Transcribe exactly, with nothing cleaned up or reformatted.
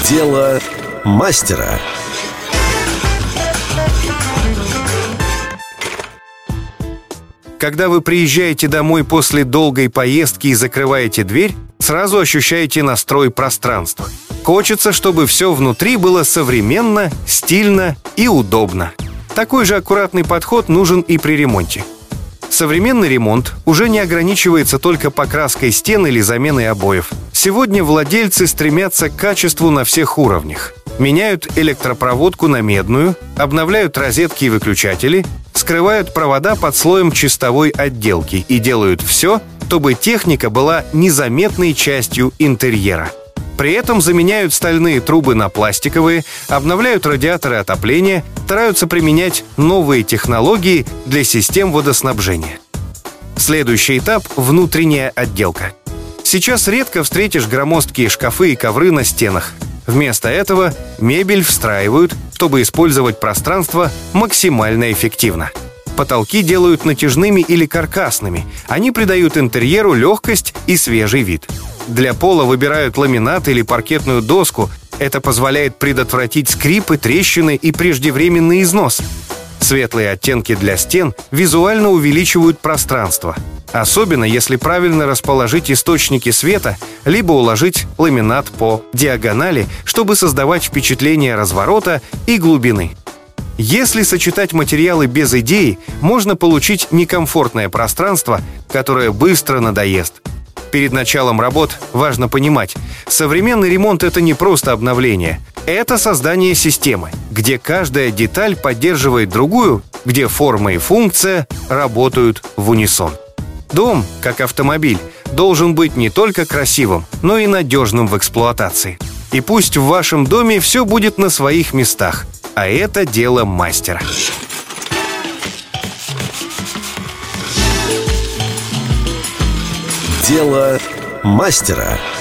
Дело мастера. Когда вы приезжаете домой после долгой поездки и закрываете дверь, сразу ощущаете настрой пространства. Хочется, чтобы все внутри было современно, стильно и удобно. Такой же аккуратный подход нужен и при ремонте. Современный ремонт уже не ограничивается только покраской стен или заменой обоев. Сегодня владельцы стремятся к качеству на всех уровнях. Меняют электропроводку на медную, обновляют розетки и выключатели, скрывают провода под слоем чистовой отделки и делают все, чтобы техника была незаметной частью интерьера. При этом заменяют стальные трубы на пластиковые, обновляют радиаторы отопления, стараются применять новые технологии для систем водоснабжения. Следующий этап – внутренняя отделка. Сейчас редко встретишь громоздкие шкафы и ковры на стенах. Вместо этого мебель встраивают, чтобы использовать пространство максимально эффективно. Потолки делают натяжными или каркасными. Они придают интерьеру легкость и свежий вид. Для пола выбирают ламинат или паркетную доску. Это позволяет предотвратить скрипы, трещины и преждевременный износ. Светлые оттенки для стен визуально увеличивают пространство. Особенно, если правильно расположить источники света, либо уложить ламинат по диагонали, чтобы создавать впечатление разворота и глубины. Если сочетать материалы без идеи, можно получить некомфортное пространство, которое быстро надоест. Перед началом работ важно понимать, современный ремонт – это не просто обновление. Это создание системы, где каждая деталь поддерживает другую, где форма и функция работают в унисон. Дом, как автомобиль, должен быть не только красивым, но и надежным в эксплуатации. И пусть в вашем доме все будет на своих местах, а это дело мастера. Дело мастера.